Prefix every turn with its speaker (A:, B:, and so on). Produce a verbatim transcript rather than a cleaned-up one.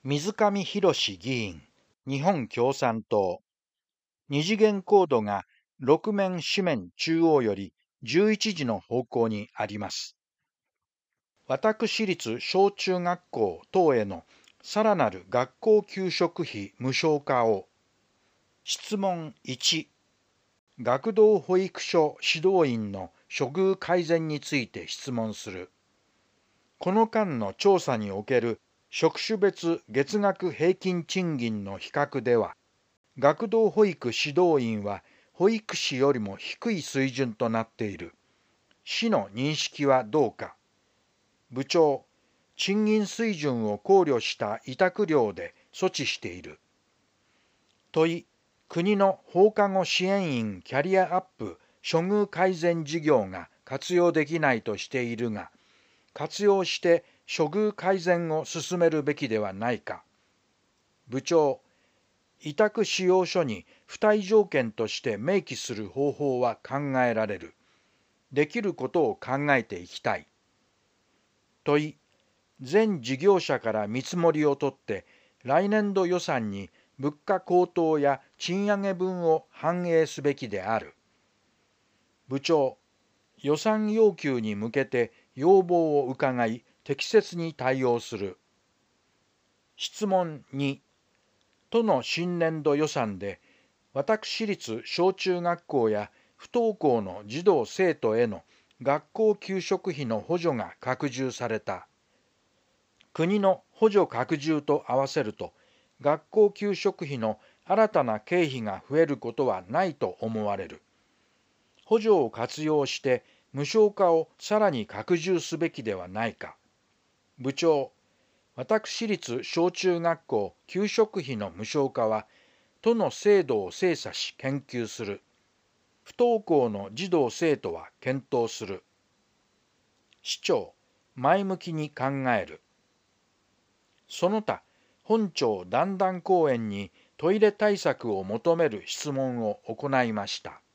A: 水上博史議員、日本共産党。二次元コードがろく面四面中央よりじゅういちじの方向にあります。私立小中学校等へのさらなる学校給食費無償化を。質問いち、学童保育所指導員の処遇改善について質問する。この間の調査における職種別月額平均賃金の比較では、学童保育指導員は保育士よりも低い水準となっている。市の認識はどうか。部長、賃金水準を考慮した委託料で措置している。問い、国の放課後支援員キャリアアップ処遇改善事業が活用できないとしているが、活用して処遇改善を進めるべきではないか。部長、委託使用書に付帯条件として明記する方法は考えられる。できることを考えていきたい。問い、全事業者から見積もりを取って来年度予算に物価高騰や賃上げ分を反映すべきである。部長、予算要求に向けて要望を伺い適切に対応する。質問に、都の新年度予算で私立小中学校や不登校の児童生徒への学校給食費の補助が拡充された。国の補助拡充と合わせると、学校給食費の新たな経費が増えることはないと思われる。補助を活用して無償化をさらに拡充すべきではないか。部長、私立小中学校給食費の無償化は、都の制度を精査し研究する。不登校の児童生徒は検討する。市長、前向きに考える。その他、本町段々公園にトイレ対策を求める質問を行いました。